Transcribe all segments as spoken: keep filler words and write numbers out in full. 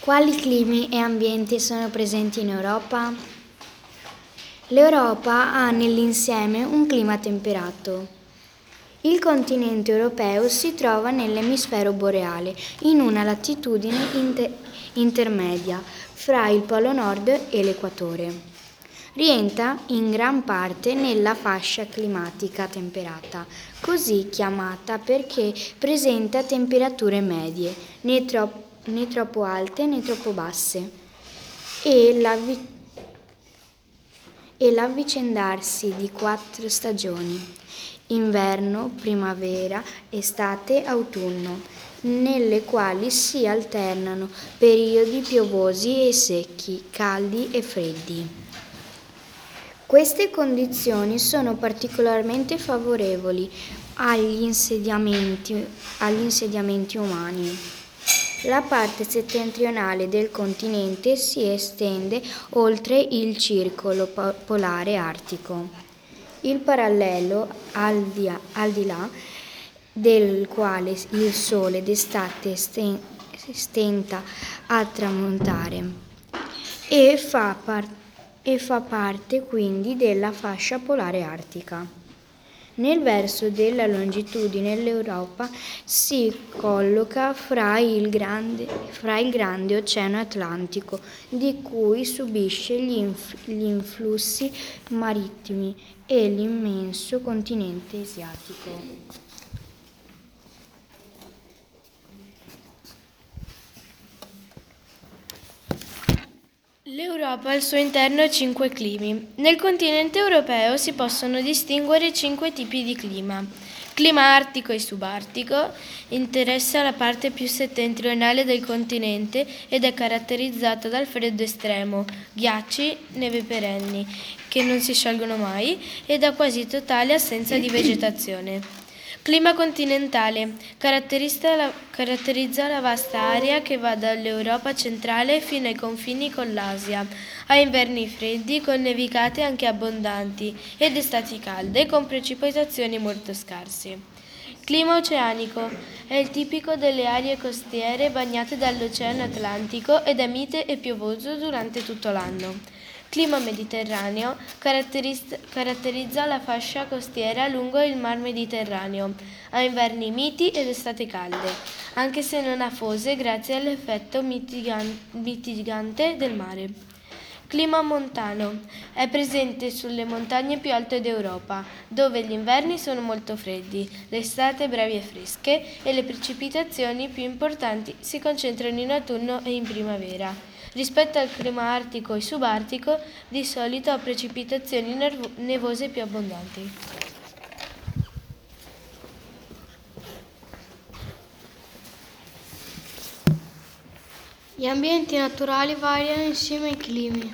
Quali climi e ambienti sono presenti in Europa? L'Europa ha nell'insieme un clima temperato. Il continente europeo si trova nell'emisfero boreale, in una latitudine inter- intermedia fra il Polo Nord e l'Equatore. Rientra in gran parte nella fascia climatica temperata, così chiamata perché presenta temperature medie, né, tro- né troppo alte né troppo basse, e, l'avvi- e l'avvicendarsi di quattro stagioni: inverno, primavera, estate, autunno, nelle quali si alternano periodi piovosi e secchi, caldi e freddi. Queste condizioni sono particolarmente favorevoli agli insediamenti, agli insediamenti umani. La parte settentrionale del continente si estende oltre il circolo po- polare artico. Il parallelo, al di, al di là del quale il sole d'estate sten- stenta a tramontare e fa, par- e fa parte quindi della fascia polare artica. Nel verso della longitudine l'Europa si colloca fra il grande, fra il grande Oceano Atlantico, di cui subisce gli, inf- gli influssi marittimi, e l'immenso continente asiatico. L'Europa al suo interno ha cinque climi. Nel continente europeo si possono distinguere cinque tipi di clima. Clima artico e subartico interessa la parte più settentrionale del continente ed è caratterizzata dal freddo estremo, ghiacci, neve perenni, che non si sciolgono mai, e da quasi totale assenza di vegetazione. Clima continentale caratterizza la, caratterizza la vasta area che va dall'Europa centrale fino ai confini con l'Asia. Ha inverni freddi con nevicate anche abbondanti ed estati calde con precipitazioni molto scarse. Clima oceanico è il tipico delle aree costiere bagnate dall'Oceano Atlantico ed è mite e piovoso durante tutto l'anno. Clima mediterraneo caratterizza la fascia costiera lungo il Mar Mediterraneo. Ha inverni miti ed estate calde, anche se non afose grazie all'effetto mitigan- mitigante del mare. Clima montano è presente sulle montagne più alte d'Europa, dove gli inverni sono molto freddi, le estate brevi e fresche e le precipitazioni più importanti si concentrano in autunno e in primavera. Rispetto al clima artico e subartico, di solito ha precipitazioni nervo- nevose più abbondanti. Gli ambienti naturali variano insieme ai climi.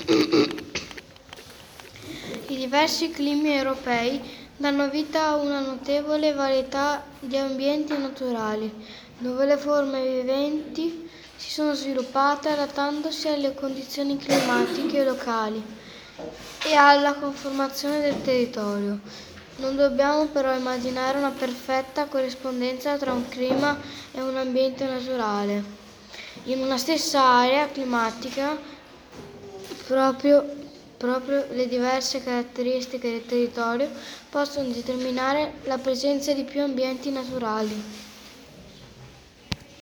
I diversi climi europei danno vita a una notevole varietà di ambienti naturali, dove le forme viventi si sono sviluppate adattandosi alle condizioni climatiche locali e alla conformazione del territorio. Non dobbiamo però immaginare una perfetta corrispondenza tra un clima e un ambiente naturale. In una stessa area climatica, proprio, proprio le diverse caratteristiche del territorio possono determinare la presenza di più ambienti naturali.